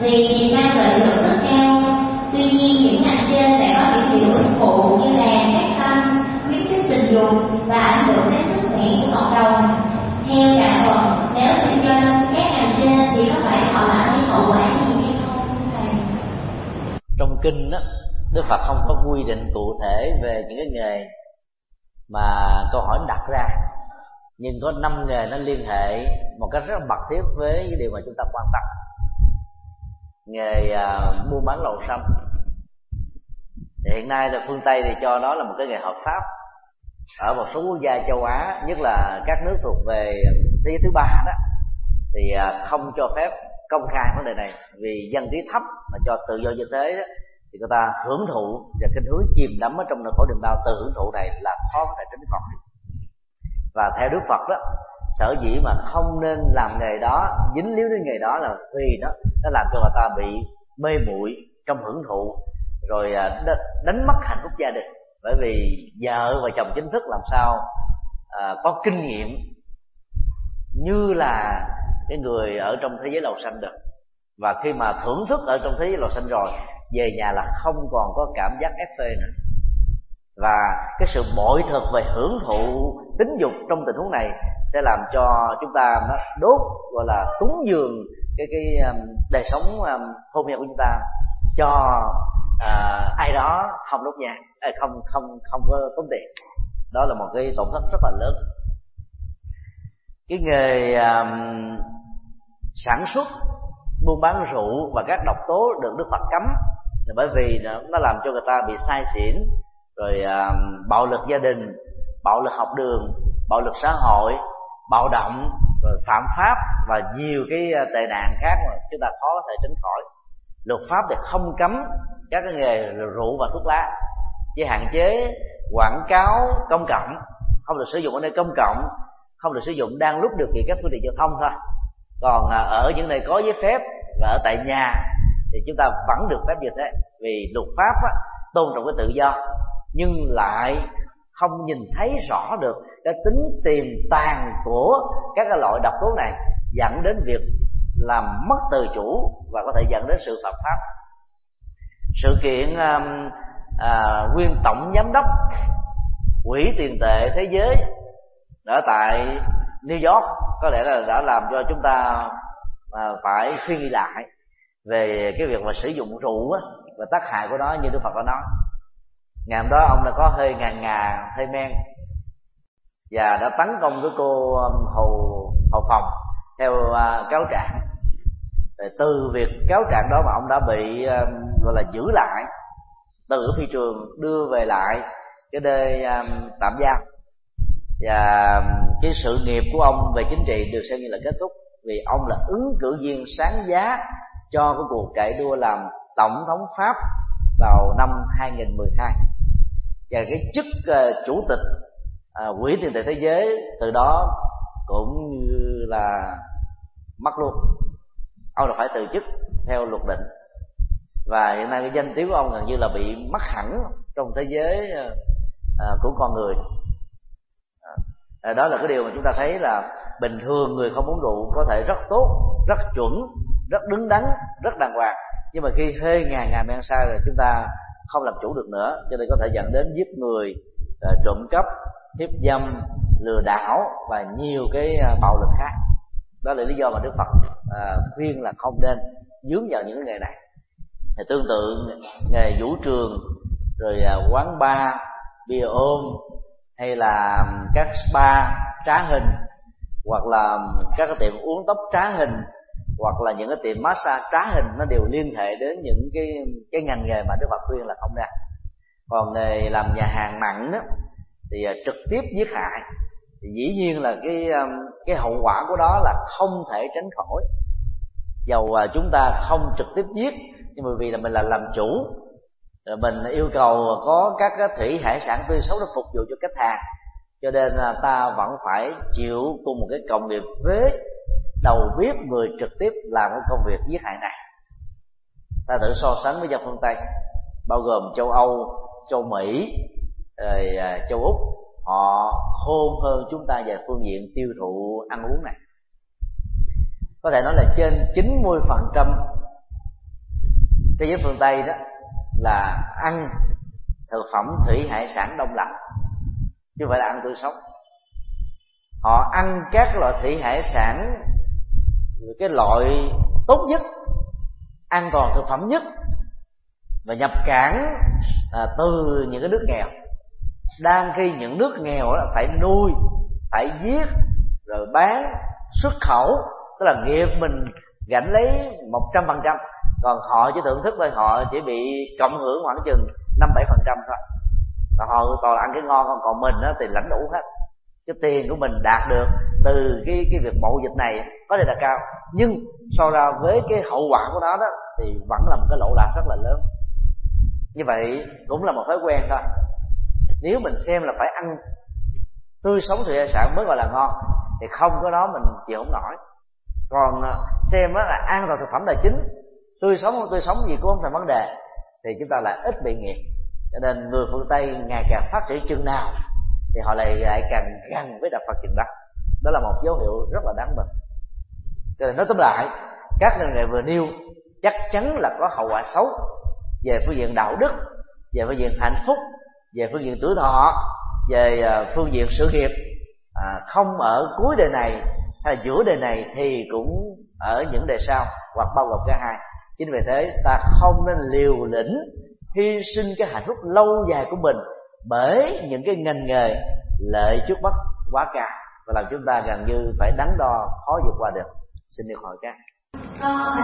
vì mang lợi nhuận rất cao. Tuy nhiên những ngành trên lại có những điều ức phụ như là các tâm, khuyến khích tình dục và ảnh hưởng đến sức khỏe của cộng đồng. Theo đạo Phật, nếu kinh doanh các ngành trên thì có phải họ lại hậu quả gì hay không? Trong kinh đó, Đức Phật không có quy định cụ thể về những cái nghề mà câu hỏi đặt ra, nhưng có 5 nghề nó liên hệ một cách rất là mật thiết với cái điều mà chúng ta quan tâm. Nghề buôn bán lậu xâm thì hiện nay là phương Tây thì cho đó là một cái nghề hợp pháp. Ở một số quốc gia châu Á, nhất là các nước thuộc về thế giới thứ ba đó, thì không cho phép công khai vấn đề này, vì dân trí thấp mà cho tự do như thế đó, thì người ta hưởng thụ và cái hướng chìm đắm ở trong nỗi khổ niềm đau từ hưởng thụ này là khó có thể tránh khỏi. Và theo Đức Phật đó, sở dĩ mà không nên làm nghề đó, dính líu đến nghề đó là vì nó làm cho người ta bị mê muội trong hưởng thụ, rồi đánh mất hạnh phúc gia đình. Bởi vì vợ và chồng chính thức làm sao có kinh nghiệm như là cái người ở trong thế giới lầu xanh được. Và khi mà thưởng thức ở trong thế giới lầu xanh rồi, về nhà là không còn có cảm giác ép phê nữa. Và cái sự bội thực về hưởng thụ tính dục trong tình huống này sẽ làm cho chúng ta nó đốt, gọi là cúng dường cái đời sống hôn nhân của chúng ta cho ai đó không đốt nhang, không có tốn tiền. Đó là một cái tổn thất rất là lớn. Cái nghề sản xuất buôn bán rượu và các độc tố được Đức Phật cấm là bởi vì nó làm cho người ta bị say xỉn, rồi bạo lực gia đình, bạo lực học đường, bạo lực xã hội, bạo động, rồi phạm pháp và nhiều cái tệ nạn khác mà chúng ta khó có thể tránh khỏi. Luật pháp thì không cấm các cái nghề rượu và thuốc lá, chỉ hạn chế quảng cáo công cộng, không được sử dụng ở nơi công cộng, không được sử dụng đang lúc điều khiển các phương tiện giao thông thôi. Còn ở những nơi có giấy phép và ở tại nhà thì chúng ta vẫn được phép như thế, vì luật pháp tôn trọng cái tự do, nhưng lại không nhìn thấy rõ được cái tính tiềm tàng của các cái loại độc tố này, dẫn đến việc làm mất tự chủ và có thể dẫn đến sự phạm pháp. Sự kiện nguyên tổng giám đốc Quỹ tiền tệ thế giới ở tại New York có lẽ là đã làm cho chúng ta phải suy nghĩ lại về cái việc mà sử dụng rượu và tác hại của nó, như Đức Phật đã nói. Ngày hôm đó ông đã có hơi ngà hơi men và đã tấn công cái cô hầu phòng theo cáo trạng. Rồi từ việc cáo trạng đó mà ông đã bị gọi là giữ lại từ phi trường, đưa về lại cái nơi tạm giam, và cái sự nghiệp của ông về chính trị được xem như là kết thúc, vì ông là ứng cử viên sáng giá cho cái cuộc chạy đua làm tổng thống Pháp vào năm 2012, và cái chức chủ tịch Quỹ tiền tệ thế giới từ đó cũng như là mất luôn. Ông là phải từ chức theo luật định, và hiện nay cái danh tiếng của ông gần như là bị mất hẳn trong thế giới của con người. Đó là cái điều mà chúng ta thấy là bình thường người không uống rượu có thể rất tốt, rất chuẩn, rất đứng đắn, rất đàng hoàng, nhưng mà khi hơi ngà men say rồi chúng ta không làm chủ được nữa, cho nên có thể dẫn đến giết người, trộm cắp, hiếp dâm, lừa đảo và nhiều cái bạo lực khác. Đó là lý do mà Đức Phật khuyên là không nên dướng vào những cái nghề này. Thì tương tự nghề vũ trường, rồi quán bar, bia ôm, hay là các spa trá hình, hoặc là các cái tiệm uống tóc trá hình, hoặc là những cái tiệm massage trá hình, nó đều liên hệ đến những cái ngành nghề mà Đức Phật khuyên là không nên. Còn nghề làm nhà hàng mặn đó, thì trực tiếp giết hại, thì dĩ nhiên là cái hậu quả của đó là không thể tránh khỏi. Dầu chúng ta không trực tiếp giết, nhưng mà vì là mình là làm chủ, mình yêu cầu có các cái thủy hải sản tươi sống để phục vụ cho khách hàng, cho nên ta vẫn phải chịu cùng một cái cộng nghiệp với đầu bếp, người trực tiếp làm cái công việc giết hại này. Ta thử so sánh với dân phương Tây, bao gồm châu Âu, châu Mỹ, rồi châu Úc, họ khôn hơn chúng ta về phương diện tiêu thụ ăn uống này. Có thể nói là trên 90% Thế giới phương Tây đó là ăn thực phẩm thủy hải sản đông lạnh, chứ không phải là ăn tươi sống. Họ ăn các loại thủy hải sản, cái loại tốt nhất, an toàn thực phẩm nhất, và nhập cảng từ những cái nước nghèo. Đang khi những nước nghèo đó phải nuôi, phải giết, rồi bán, xuất khẩu, tức là nghiệp mình gánh lấy 100%, còn họ chỉ thưởng thức thôi, họ chỉ bị cộng hưởng khoảng chừng 5-7% thôi. Và họ toàn là ăn cái ngon, còn mình đó thì lãnh đủ hết. Cái tiền của mình đạt được từ cái việc mậu dịch này có thể là cao, nhưng so ra với cái hậu quả của nó đó thì vẫn là một cái lỗ lạc rất là lớn. Như vậy cũng là một thói quen thôi. Nếu mình xem là phải ăn tươi sống thủy hải sản mới gọi là ngon, thì không có đó mình chịu không nổi. Còn xem đó là an toàn thực phẩm là chính, tươi sống không tươi sống gì cũng không thành vấn đề, thì chúng ta lại ít bị nghiện. Cho nên người phương Tây ngày càng phát triển chừng nào thì họ lại càng gần với đạo Phật chừng đó. Đó là một dấu hiệu rất là đáng mừng. Cho nên nói tóm lại, các ngành nghề vừa nêu chắc chắn là có hậu quả xấu về phương diện đạo đức, về phương diện hạnh phúc, về phương diện tuổi thọ, về phương diện sự nghiệp. Không ở cuối đời này hay là giữa đời này thì cũng ở những đời sau, hoặc bao gồm cả hai. Chính vì thế ta không nên liều lĩnh hy sinh cái hạnh phúc lâu dài của mình bởi những cái ngành nghề lợi trước mắt quá cao, và làm chúng ta gần như phải đắn đo khó vượt qua được. Xin được hỏi các